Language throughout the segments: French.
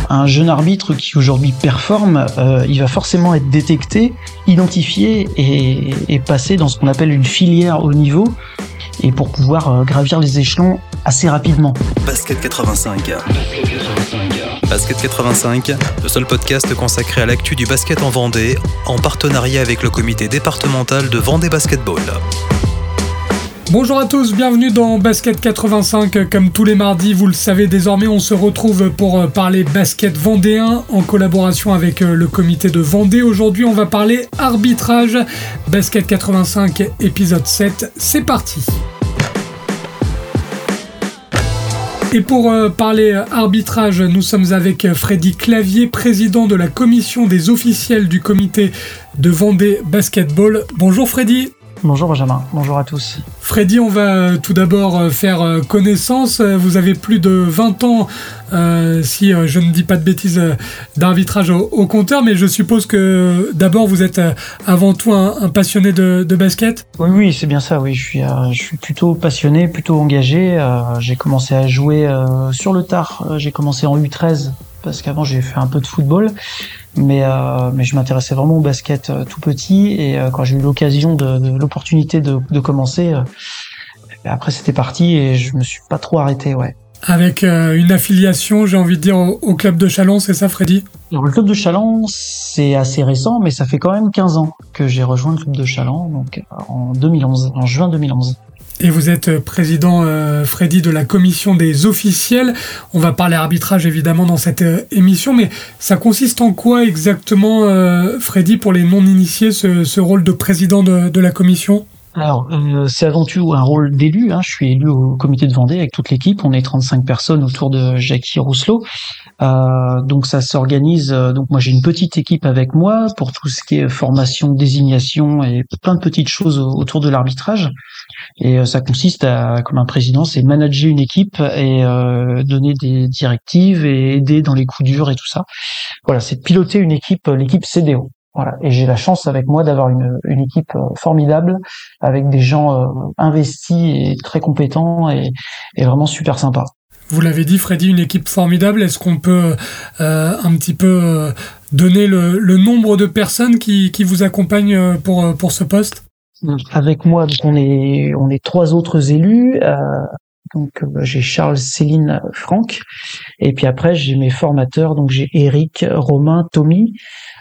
Un jeune arbitre qui aujourd'hui performe, il va forcément être détecté, identifié et passer dans ce qu'on appelle une filière haut niveau, et pour pouvoir gravir les échelons assez rapidement. Basket 85. Basket 85, le seul podcast consacré à l'actu du basket en Vendée, en partenariat avec le comité départemental de Vendée Basketball. Bonjour à tous, bienvenue dans Basket 85. Comme tous les mardis, vous le savez désormais, on se retrouve pour parler basket vendéen en collaboration avec le comité de Vendée. Aujourd'hui, on va parler arbitrage. Basket 85, épisode 7, c'est parti. Et pour parler arbitrage, nous sommes avec Freddy Clavier, président de la commission des officiels du comité de Vendée Basketball. Bonjour Freddy. Bonjour Benjamin, bonjour à tous. Freddy, on va tout d'abord faire connaissance. Vous avez plus de 20 ans, si je ne dis pas de bêtises, d'arbitrage au compteur, mais je suppose que d'abord vous êtes avant tout un passionné de basket. Oui, c'est bien ça, oui. Je suis plutôt passionné, plutôt engagé. J'ai commencé à jouer sur le tard. J'ai commencé en U13, parce qu'avant j'ai fait un peu de football. Mais je m'intéressais vraiment au basket tout petit, et quand j'ai eu l'occasion l'opportunité de commencer, après c'était parti et je me suis pas trop arrêté, ouais. Avec une affiliation, j'ai envie de dire, au club de Challans, c'est ça Freddy ? Alors, le club de Challans, c'est assez récent, mais ça fait quand même 15 ans que j'ai rejoint le club de Challans, donc en juin 2011. Et vous êtes président, Freddy, de la commission des officiels. On va parler arbitrage, évidemment, dans cette émission, mais ça consiste en quoi exactement, Freddy, pour les non-initiés, ce rôle de président de la commission ? Alors, c'est avant tout un rôle d'élu. Je suis élu au comité de Vendée avec toute l'équipe. On est 35 personnes autour de Jackie Rousselot. Donc ça s'organise. Donc moi j'ai une petite équipe avec moi pour tout ce qui est formation, désignation et plein de petites choses autour de l'arbitrage. Et ça consiste comme un président, c'est manager une équipe et donner des directives et aider dans les coups durs et tout ça. Voilà, c'est de piloter l'équipe CDO. Voilà, et j'ai la chance avec moi d'avoir une équipe formidable avec des gens investis et très compétents et vraiment super sympas. Vous l'avez dit, Freddy, une équipe formidable. Est-ce qu'on peut un petit peu donner le nombre de personnes qui vous accompagnent pour ce poste ? Avec moi, donc on est 3 autres élus. J'ai Charles, Céline, Franck, et puis après j'ai mes formateurs. Donc j'ai Eric, Romain, Tommy.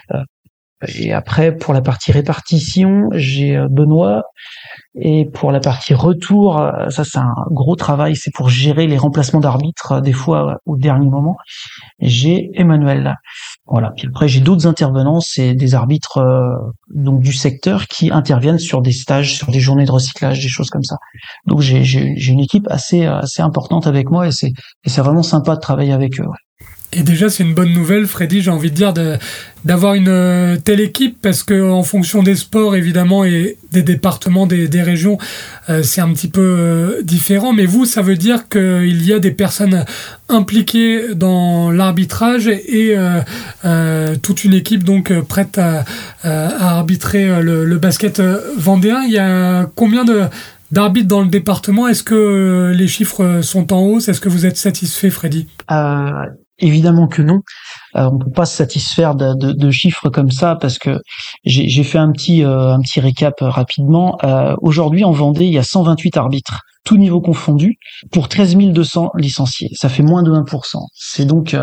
Et après, pour la partie répartition, j'ai Benoît. Et pour la partie retour, ça c'est un gros travail, c'est pour gérer les remplacements d'arbitres, des fois au dernier moment. J'ai Emmanuel. Voilà. Puis après, j'ai d'autres intervenants, c'est des arbitres donc du secteur qui interviennent sur des stages, sur des journées de recyclage, des choses comme ça. Donc j'ai une équipe assez importante avec moi, et c'est vraiment sympa de travailler avec eux. Ouais. Et déjà, c'est une bonne nouvelle, Freddy, j'ai envie de dire, d'avoir une telle équipe, parce que en fonction des sports, évidemment, et des départements, des régions, c'est un petit peu différent. Mais vous, ça veut dire qu'il y a des personnes impliquées dans l'arbitrage et toute une équipe donc prête à arbitrer le basket vendéen. Il y a combien d'arbitres dans le département ? Est-ce que les chiffres sont en hausse ? Est-ce que vous êtes satisfait, Freddy ? Évidemment que non. On peut pas se satisfaire de chiffres comme ça, parce que j'ai fait un petit récap rapidement. Aujourd'hui en Vendée, il y a 128 arbitres, tout niveau confondu, pour 13 200 licenciés. Ça fait moins de 1%. C'est donc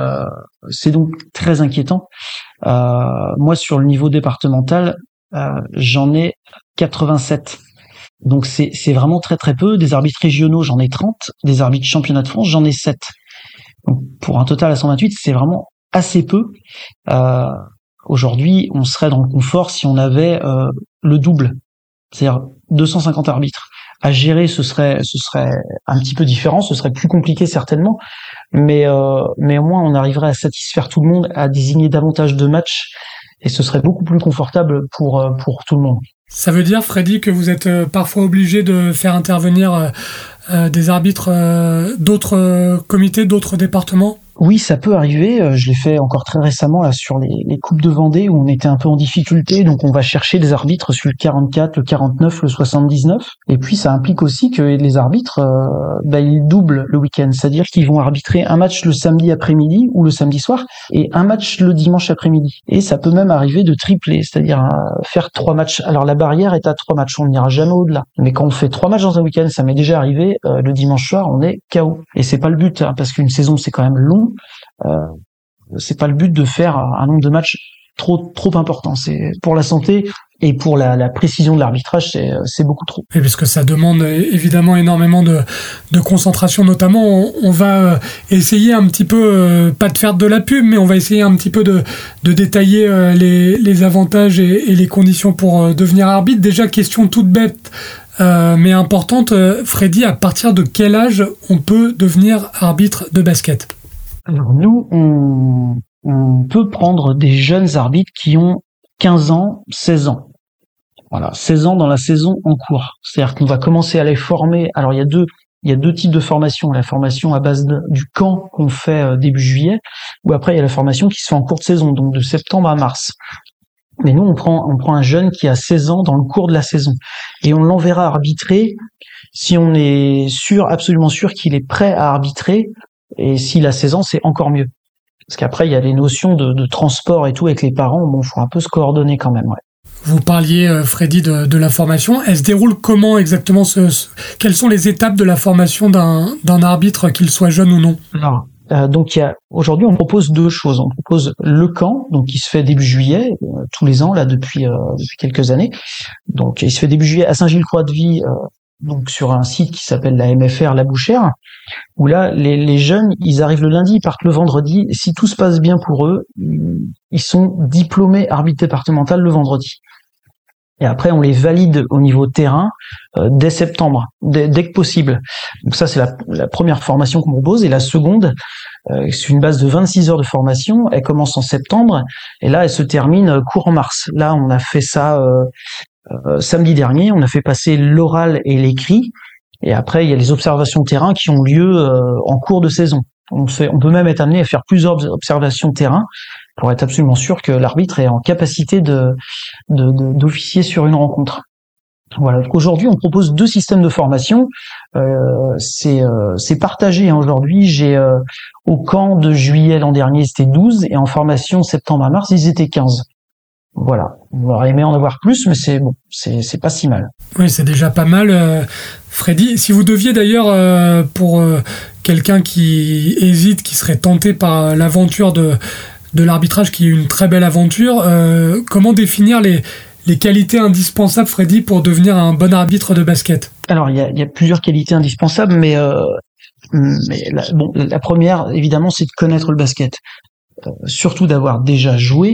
très inquiétant. Moi, sur le niveau départemental, j'en ai 87. Donc c'est vraiment très très peu. Des arbitres régionaux, j'en ai 30. Des arbitres championnat de France, j'en ai 7. Donc pour un total à 128, c'est vraiment assez peu. Aujourd'hui, on serait dans le confort si on avait le double, c'est-à-dire 250 arbitres. À gérer, ce serait un petit peu différent, ce serait plus compliqué certainement, mais au moins on arriverait à satisfaire tout le monde, à désigner davantage de matchs, et ce serait beaucoup plus confortable pour tout le monde. Ça veut dire, Freddy, que vous êtes parfois obligé de faire intervenir des arbitres d'autres comités, d'autres départements ? Oui, ça peut arriver. Je l'ai fait encore très récemment là sur les Coupes de Vendée où on était un peu en difficulté. Donc on va chercher des arbitres sur le 44, le 49, le 79. Et puis ça implique aussi que les arbitres, ils doublent le week-end. C'est-à-dire qu'ils vont arbitrer un match le samedi après-midi ou le samedi soir et un match le dimanche après-midi. Et ça peut même arriver de tripler, c'est-à-dire faire 3 matchs. Alors la barrière est à 3 matchs, on n'ira jamais au-delà. Mais quand on fait 3 matchs dans un week-end, ça m'est déjà arrivé, le dimanche soir, on est KO. Et c'est pas le but, parce qu'une saison c'est quand même long. C'est pas le but de faire un nombre de matchs trop important. C'est pour la santé et pour la précision de l'arbitrage, c'est beaucoup trop. Et puisque ça demande évidemment énormément de concentration, notamment, on va essayer un petit peu, pas de faire de la pub, mais on va essayer un petit peu de détailler les avantages et les conditions pour devenir arbitre. Déjà, question toute bête, mais importante, Freddy, à partir de quel âge on peut devenir arbitre de basket ? Alors nous, on peut prendre des jeunes arbitres qui ont 15 ans, 16 ans. Voilà, 16 ans dans la saison en cours. C'est-à-dire qu'on va commencer à les former. Alors il y a deux types de formation. La formation à base du camp qu'on fait début juillet, ou après il y a la formation qui se fait en cours de saison, donc de septembre à mars. Mais nous, on prend un jeune qui a 16 ans dans le cours de la saison. Et on l'enverra arbitrer si on est absolument sûr qu'il est prêt à arbitrer. Et s'il a 16 ans, c'est encore mieux. Parce qu'après, il y a les notions de transport et tout avec les parents. Bon, faut un peu se coordonner quand même, ouais. Vous parliez, Freddy, de la formation. Elle se déroule comment exactement quelles sont les étapes de la formation d'un arbitre, qu'il soit jeune ou non ? Alors, donc aujourd'hui, on propose 2 choses. On propose le camp, donc qui se fait début juillet, tous les ans, là, depuis quelques années. Donc, il se fait début juillet à Saint-Gilles-Croix-de-Vie, donc sur un site qui s'appelle la MFR La Bouchère, où là les jeunes, ils arrivent le lundi, ils partent le vendredi, et si tout se passe bien pour eux, ils sont diplômés arbitre départemental le vendredi. Et après on les valide au niveau terrain dès septembre, dès que possible. Donc ça c'est la première formation qu'on propose, et la seconde, c'est une base de 26 heures de formation, elle commence en septembre, et là elle se termine courant mars. Là on a fait ça samedi dernier, on a fait passer l'oral et l'écrit, et après il y a les observations de terrain qui ont lieu en cours de saison. On peut même être amené à faire plusieurs observations de terrain pour être absolument sûr que l'arbitre est en capacité d'officier sur une rencontre. Voilà. Donc aujourd'hui, on propose 2 systèmes de formation. C'est partagé, hein. Aujourd'hui, j'ai au camp de juillet l'an dernier, c'était 12, et en formation septembre à mars, ils étaient 15. Voilà. On aurait aimé en avoir plus, mais c'est pas si mal. Oui, c'est déjà pas mal. Freddy, si vous deviez d'ailleurs, pour quelqu'un qui hésite, qui serait tenté par l'aventure de l'arbitrage, qui est une très belle aventure, comment définir les qualités indispensables, Freddy, pour devenir un bon arbitre de basket ? Alors, il y a plusieurs qualités indispensables, mais la première, évidemment, c'est de connaître le basket. Surtout d'avoir déjà joué,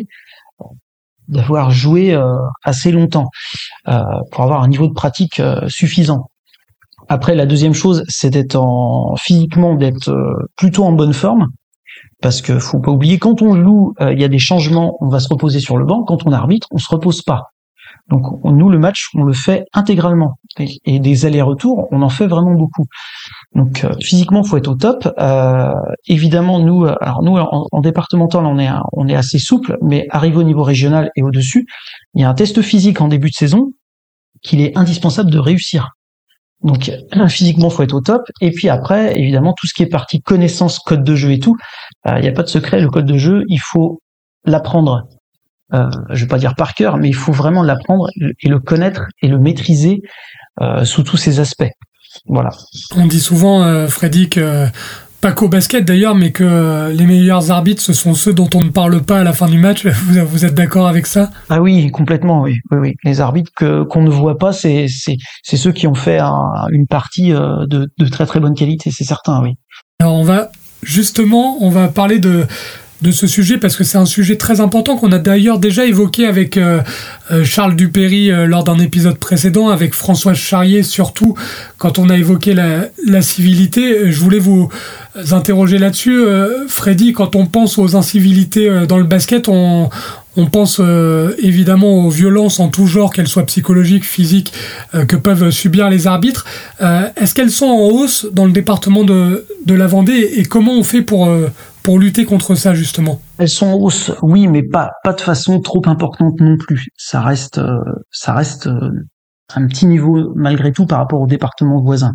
assez longtemps, pour avoir un niveau de pratique suffisant. Après, la deuxième chose, c'est d'être plutôt en bonne forme, parce que faut pas oublier, quand on joue, il y a des changements, on va se reposer sur le banc. Quand on arbitre, on se repose pas. Donc nous, le match, on le fait intégralement, et des allers-retours, on en fait vraiment beaucoup. Donc physiquement, faut être au top. Évidemment, nous en départemental, on est assez souple, mais arrivé au niveau régional et au-dessus, il y a un test physique en début de saison qu'il est indispensable de réussir. Donc physiquement, faut être au top. Et puis après, évidemment, tout ce qui est partie connaissance, code de jeu et tout, il n'y a pas de secret. Le code de jeu, il faut l'apprendre. Je vais pas dire par cœur, mais il faut vraiment l'apprendre et le connaître et le maîtriser sous tous ses aspects. Voilà. On dit souvent, Freddy, que pas qu'au basket d'ailleurs, mais que les meilleurs arbitres, ce sont ceux dont on ne parle pas à la fin du match. Vous êtes d'accord avec ça ? Ah oui, complètement, oui. Les arbitres qu'on ne voit pas, c'est ceux qui ont fait une partie de très très bonne qualité, c'est certain, oui. Alors on va parler de ce sujet, parce que c'est un sujet très important qu'on a d'ailleurs déjà évoqué avec Charles Dupéry lors d'un épisode précédent, avec François Charrier surtout, quand on a évoqué la civilité. Je voulais vous interroger là-dessus. Freddy, quand on pense aux incivilités dans le basket, on pense évidemment aux violences en tout genre, qu'elles soient psychologiques, physiques, que peuvent subir les arbitres. Est-ce qu'elles sont en hausse dans le département de la Vendée, et comment on fait pour pour lutter contre ça justement? Elles sont en hausse, oui, mais pas de façon trop importante non plus. Ça reste un petit niveau malgré tout par rapport aux départements voisins.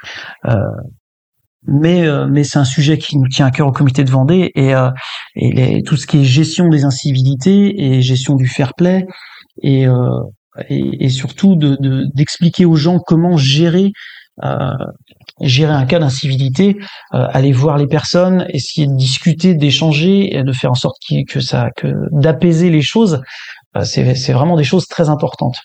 Mais c'est un sujet qui nous tient à cœur au comité de Vendée et tout ce qui est gestion des incivilités et gestion du fair play et surtout d'expliquer aux gens comment gérer un cas d'incivilité, aller voir les personnes, essayer de discuter, d'échanger et de faire en sorte d'apaiser les choses. C'est vraiment des choses très importantes.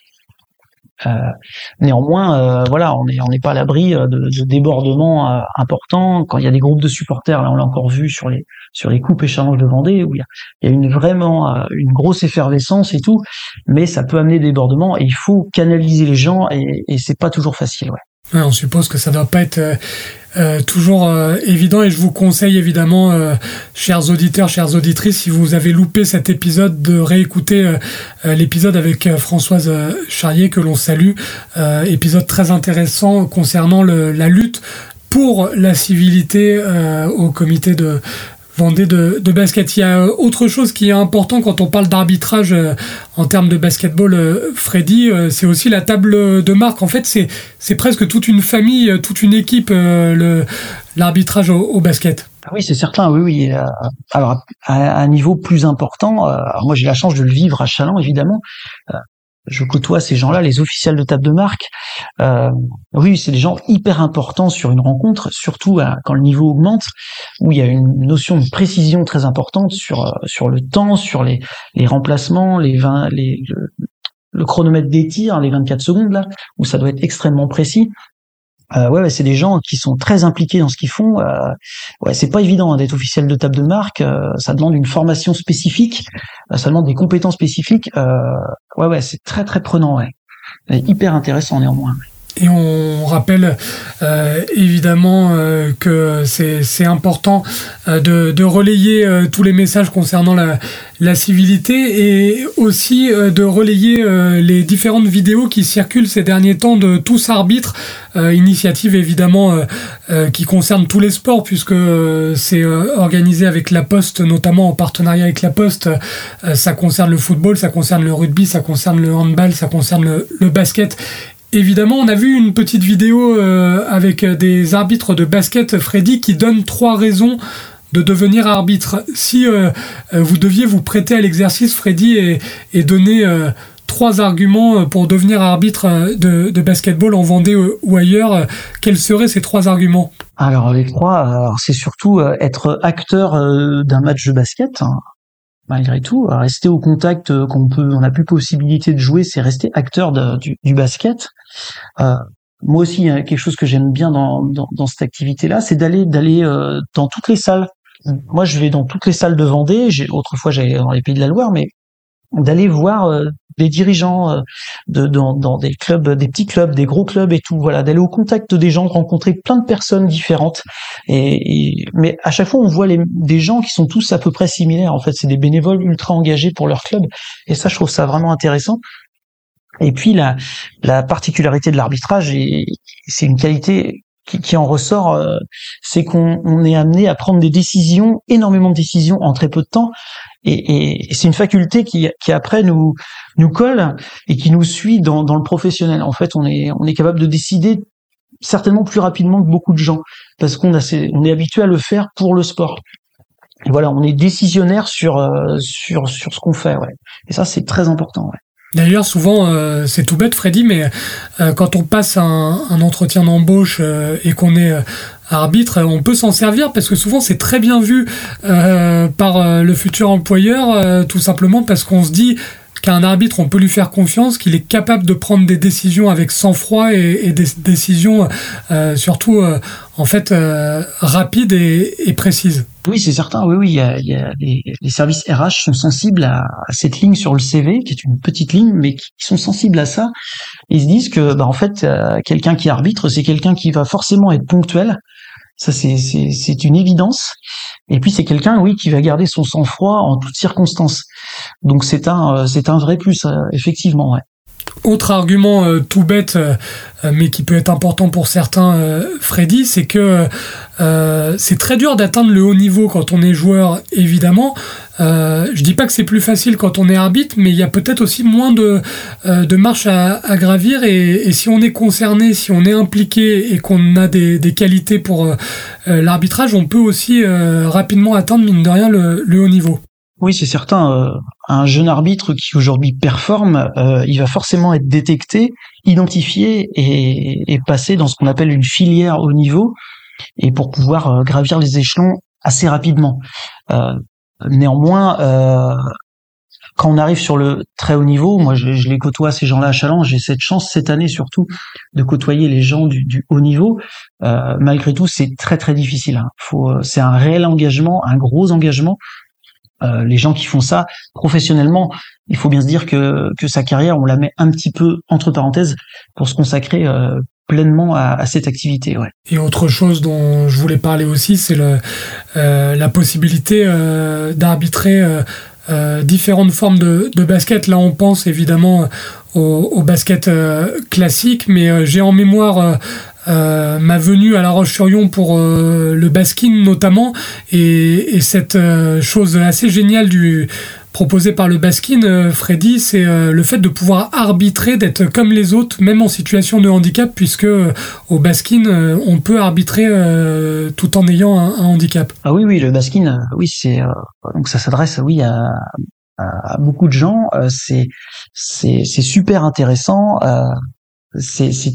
Néanmoins, voilà, on n'est pas à l'abri de débordements importants. Quand il y a des groupes de supporters, là on l'a encore vu sur les coupes et challenges de Vendée, où il y a vraiment une grosse effervescence et tout, mais ça peut amener des débordements et il faut canaliser les gens et c'est pas toujours facile, ouais. Ouais, on suppose que ça doit pas être toujours évident et je vous conseille évidemment, chers auditeurs, chères auditrices, si vous avez loupé cet épisode, de réécouter l'épisode avec Françoise Charrier que l'on salue, épisode très intéressant concernant la lutte pour la civilité au comité de Vendée de basket. Il y a autre chose qui est important quand on parle d'arbitrage en termes de basketball, Freddy, c'est aussi la table de marque. En fait, c'est presque toute une famille, toute une équipe, l'arbitrage au basket. Oui, c'est certain, oui. Alors, à un niveau plus important, alors moi j'ai la chance de le vivre à Challans, évidemment. Je côtoie ces gens-là, les officiels de table de marque. Oui, c'est des gens hyper importants sur une rencontre, surtout quand le niveau augmente, où il y a une notion de précision très importante sur le temps, sur les remplacements, le chronomètre des tirs, les 24 secondes là, où ça doit être extrêmement précis. Ouais, c'est des gens qui sont très impliqués dans ce qu'ils font. Ouais, c'est pas évident d'être officiel de table de marque. Ça demande une formation spécifique, ça demande des compétences spécifiques. Ouais, c'est très très prenant. Ouais, et hyper intéressant néanmoins. Et on rappelle évidemment que c'est important de relayer tous les messages concernant la civilité et aussi de relayer les différentes vidéos qui circulent ces derniers temps de Tous Arbitres, initiative évidemment qui concerne tous les sports puisque c'est organisé avec La Poste, notamment en partenariat avec La Poste. Ça concerne le football, ça concerne le rugby, ça concerne le handball, ça concerne le basket. Évidemment, on a vu une petite vidéo avec des arbitres de basket, Freddy, qui donnent 3 raisons de devenir arbitre. Si vous deviez vous prêter à l'exercice, Freddy, et donner 3 arguments pour devenir arbitre de basketball en Vendée ou ailleurs, quels seraient ces 3 arguments? Alors les 3, c'est surtout être acteur d'un match de basket. Malgré tout, rester au contact on n'a plus possibilité de jouer, c'est rester acteur du basket. Moi aussi, quelque chose que j'aime bien dans cette activité-là, c'est d'aller dans toutes les salles. Moi, je vais dans toutes les salles de Vendée. Autrefois, j'allais dans les Pays de la Loire, mais d'aller voir des dirigeants dans des clubs, des petits clubs, des gros clubs et tout, voilà, d'aller au contact des gens, de rencontrer plein de personnes différentes mais à chaque fois on voit des gens qui sont tous à peu près similaires. En fait, c'est des bénévoles ultra engagés pour leur club et ça, je trouve ça vraiment intéressant. Et puis la particularité de l'arbitrage, et c'est une qualité qui en ressort, c'est qu'on est amené à prendre énormément de décisions en très peu de temps, et c'est une faculté qui après nous colle et qui nous suit dans le professionnel. En fait, on est capable de décider certainement plus rapidement que beaucoup de gens parce qu'on est habitué à le faire pour le sport. Et voilà, on est décisionnaire sur ce qu'on fait, ouais. Et ça, c'est très important, ouais. D'ailleurs, souvent, c'est tout bête, Freddy, mais quand on passe un entretien d'embauche et qu'on est arbitre, on peut s'en servir parce que souvent c'est très bien vu par le futur employeur, tout simplement parce qu'on se dit qu'un arbitre, on peut lui faire confiance, qu'il est capable de prendre des décisions avec sang-froid et des décisions surtout en fait rapides et précises. Oui, c'est certain. Oui, il y a les services RH sont sensibles à cette ligne sur le CV, qui est une petite ligne, mais qui sont sensibles à ça. Ils se disent que, en fait, quelqu'un qui arbitre, c'est quelqu'un qui va forcément être ponctuel. Ça, c'est une évidence. Et puis, c'est quelqu'un, oui, qui va garder son sang-froid en toutes circonstances. Donc, c'est un vrai plus, effectivement, ouais. Autre argument tout bête, mais qui peut être important pour certains, Freddy, c'est que c'est très dur d'atteindre le haut niveau quand on est joueur, évidemment. Je dis pas que c'est plus facile quand on est arbitre, mais il y a peut-être aussi moins de marches à gravir, et si on est concerné, si on est impliqué et qu'on a des qualités pour l'arbitrage, on peut aussi rapidement atteindre, mine de rien, le haut niveau. Oui, c'est certain. Un jeune arbitre qui aujourd'hui performe, il va forcément être détecté, identifié et passer dans ce qu'on appelle une filière haut niveau, et pour pouvoir gravir les échelons assez rapidement. Néanmoins, quand on arrive sur le très haut niveau, moi je les côtoie, ces gens-là à Challenge, j'ai cette chance cette année surtout de côtoyer les gens du haut niveau. Malgré tout, c'est très très difficile. Hein. C'est un réel engagement, un gros engagement. Les gens qui font ça professionnellement, il faut bien se dire que sa carrière, on la met un petit peu entre parenthèses pour se consacrer pleinement à cette activité. Ouais. Et autre chose dont je voulais parler aussi, c'est la possibilité d'arbitrer différentes formes de basket. Là, on pense évidemment au basket classique, mais j'ai en mémoire ma venue à La Roche-sur-Yon pour le basking notamment, et cette chose assez géniale proposée par le basking, Freddy, c'est le fait de pouvoir arbitrer, d'être comme les autres, même en situation de handicap, puisque au basking, on peut arbitrer tout en ayant un handicap. Ah oui, le basking, oui, c'est donc ça s'adresse, oui, à beaucoup de gens. C'est super intéressant. C'est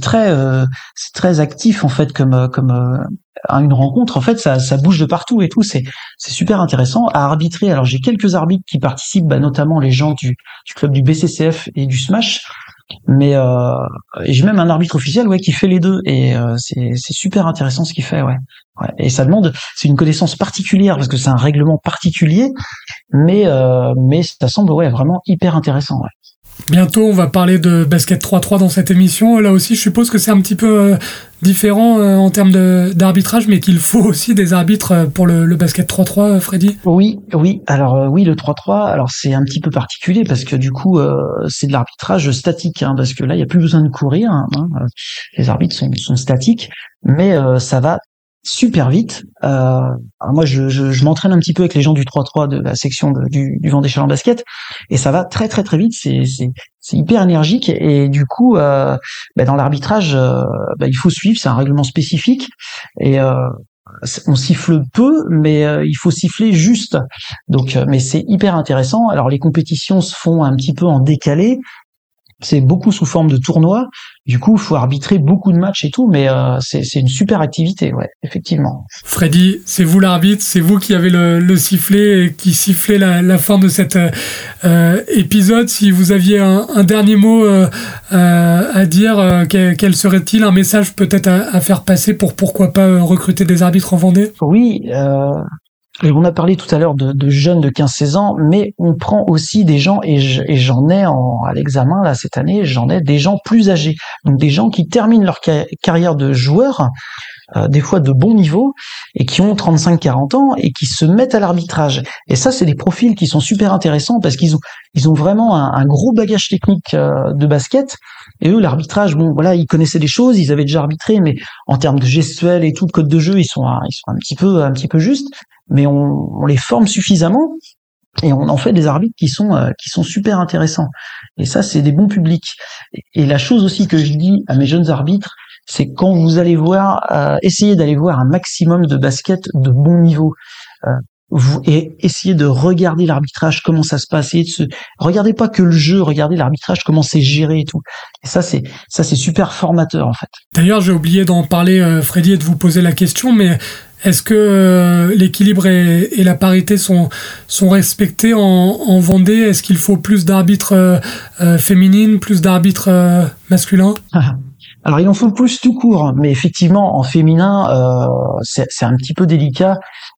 très actif en fait comme une rencontre. En fait, ça bouge de partout et tout. C'est super intéressant à arbitrer. Alors j'ai quelques arbitres qui participent, notamment les gens du club du BCCF et du Smash. Mais et j'ai même un arbitre officiel qui fait les deux, et c'est super intéressant ce qu'il fait. Ouais. Et ça demande, c'est une connaissance particulière parce que c'est un règlement particulier, mais ça semble vraiment hyper intéressant. Ouais. Bientôt, on va parler de basket 3-3 dans cette émission. Là aussi, je suppose que c'est un petit peu différent en termes d'arbitrage, mais qu'il faut aussi des arbitres pour le basket 3-3, Freddy. Oui. Alors oui, le 3-3, alors c'est un petit peu particulier parce que du coup, c'est de l'arbitrage statique, parce que là, il y a plus besoin de courir. Les arbitres sont statiques, mais ça va super vite. Alors moi, je m'entraîne un petit peu avec les gens du 3-3 de la section du Vendée Challenger Basket, et ça va très très très vite. C'est hyper énergique, et du coup, dans l'arbitrage, il faut suivre. C'est un règlement spécifique, et on siffle peu, mais il faut siffler juste. Donc, mais c'est hyper intéressant. Alors les compétitions se font un petit peu en décalé. C'est beaucoup sous forme de tournoi. Du coup, il faut arbitrer beaucoup de matchs et tout, mais c'est une super activité, effectivement. Freddy, c'est vous l'arbitre, c'est vous qui avez le sifflet et qui sifflez la fin de cet épisode. Si vous aviez un dernier mot à dire, quel serait-il, un message peut-être à faire passer pour pourquoi pas recruter des arbitres en Vendée ? Oui, on a parlé tout à l'heure de jeunes de 15-16 ans, mais on prend aussi des gens, et j'en ai à l'examen là cette année, j'en ai des gens plus âgés, donc des gens qui terminent leur carrière de joueur, des fois de bon niveau, et qui ont 35-40 ans et qui se mettent à l'arbitrage. Et ça, c'est des profils qui sont super intéressants parce qu'ils ont vraiment un gros bagage technique de basket. Et eux, l'arbitrage, ils connaissaient des choses, ils avaient déjà arbitré, mais en termes de gestuelle et tout, de code de jeu, ils sont un petit peu justes. Mais on les forme suffisamment, et on en fait des arbitres qui sont super intéressants. Et ça, c'est des bons publics. Et la chose aussi que je dis à mes jeunes arbitres, c'est quand vous allez voir, essayez d'aller voir un maximum de basket de bon niveau. Et essayez de regarder l'arbitrage, comment ça se passe. Regardez pas que le jeu, regardez l'arbitrage, comment c'est géré et tout. Et ça, c'est super formateur, en fait. D'ailleurs, j'ai oublié d'en parler, Freddy, et de vous poser la question, mais est-ce que l'équilibre et la parité sont respectés en Vendée ? Est-ce qu'il faut plus d'arbitres féminines, plus d'arbitres masculins ? Alors, il en faut plus tout court, mais effectivement, en féminin, c'est un petit peu délicat.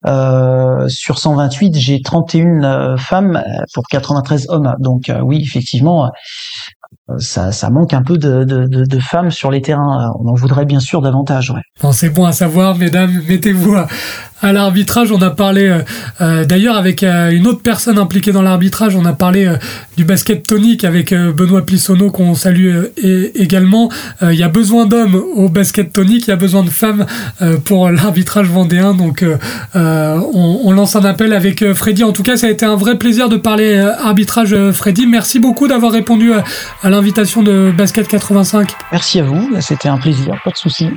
Sur 128, j'ai 31 femmes pour 93 hommes. Donc, oui, effectivement, ça manque un peu de femmes sur les terrains. On en voudrait bien sûr davantage, ouais. Bon, c'est bon à savoir, mesdames, mettez-vous à l'arbitrage. On a parlé d'ailleurs avec une autre personne impliquée dans l'arbitrage. On a parlé du basket tonique avec Benoît Plissonneau qu'on salue également. Il y a besoin d'hommes au basket tonique, il y a besoin de femmes pour l'arbitrage vendéen. Donc on lance un appel avec Freddy. En tout cas, ça a été un vrai plaisir de parler arbitrage, Freddy. Merci beaucoup d'avoir répondu à l'invitation de Basket 85. Merci à vous, c'était un plaisir, pas de souci.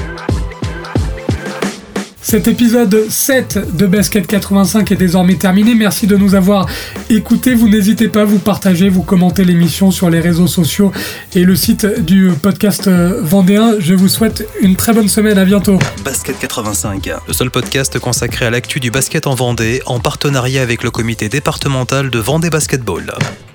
Cet épisode 7 de Basket 85 est désormais terminé. Merci de nous avoir écoutés. Vous n'hésitez pas à vous partager, vous commentez l'émission sur les réseaux sociaux et le site du podcast vendéen. Je vous souhaite une très bonne semaine. À bientôt. Basket 85, le seul podcast consacré à l'actu du basket en Vendée, en partenariat avec le comité départemental de Vendée Basketball.